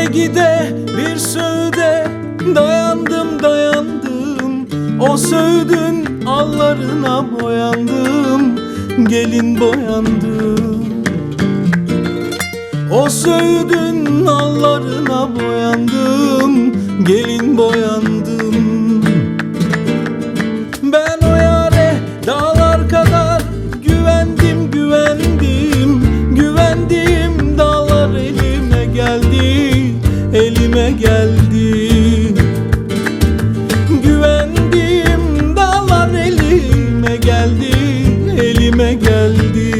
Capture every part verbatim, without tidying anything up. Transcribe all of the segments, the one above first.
Gide gide bir söğüde dayandım dayandım, o söğüdün allarına boyandım, gelin boyandım. O söğüdün allarına boyandım, gelin boyandım. Ben o yâre dağlar kadar güvendim güvendim, güvendiğim dağlar elime geldi, elime geldi. Güvendiğim dağlar elime geldi, elime geldi.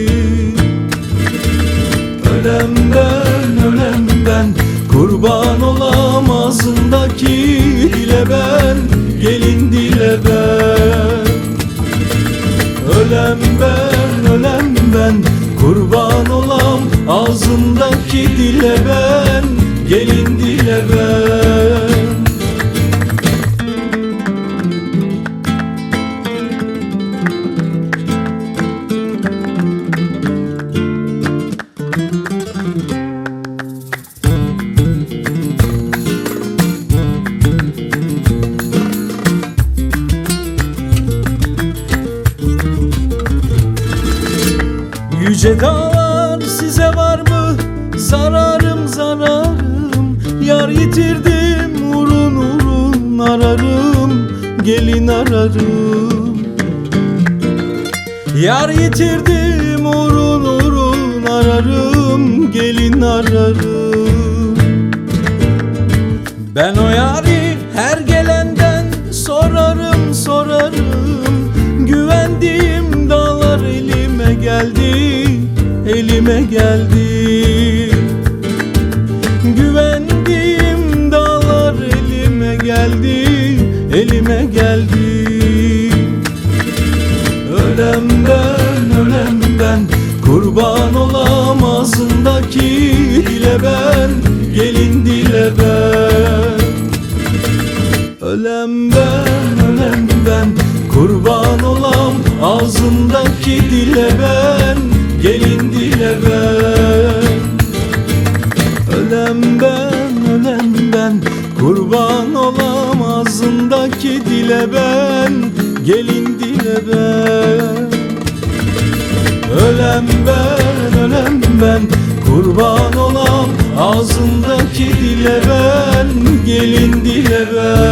Ölem ben, ölem ben, kurban olam ağzındaki dile ben, gelin dile ben. Ölem ben, ölem ben, kurban olam ağzındaki dile ben, gelin dile ben. Yüce dağlar size var mı? Zararım zararım, yar yitirdim urun urun ararım, gelin ararım. Yar yitirdim urun urun ararım, gelin ararım. Ben o yari her gelenden sorarım sorarım, güvendiğim dağlar elime geldi, elime geldi. Güvendiğim dağlar elime geldi, elime geldi. Ölem ben, ölem ben, kurban olam ağzındaki dile ben, gelin dile ben. Ölem ben, ölem ben, kurban olam ağzındaki dile ben, gelin dile ben. Ölem ben, ölem ben, kurban olam ağzındaki dile ben, gelin dile ben. Ölem ben, ölem ben, kurban olam ağzındaki dile ben, gelin dile ben.